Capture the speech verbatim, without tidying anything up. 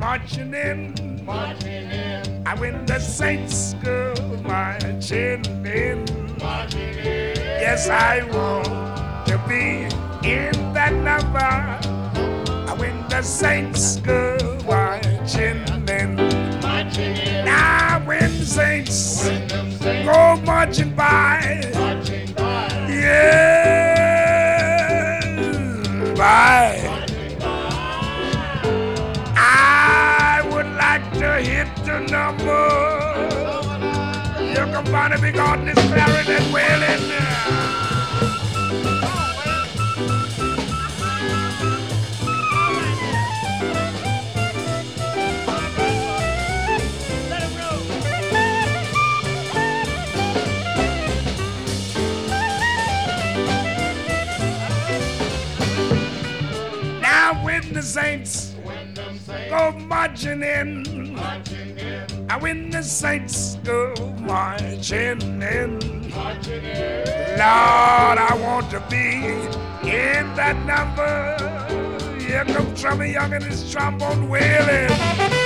marching in. marching in, I when the saints go marching in. marching in. Yes, I want to be in that number. I when the saints go marching in. Marching in, Now when the saints when them saints go marching by, marching by, yeah, by. marching by. I would like to hit the number. You can find a big garden is clarinet and wailing. Now when the saints When them saints go marching in, marching in, and when the saints go marching in, marching in. Lord, I want to be in that number. Here comes Trummy Young and his trombone wailing.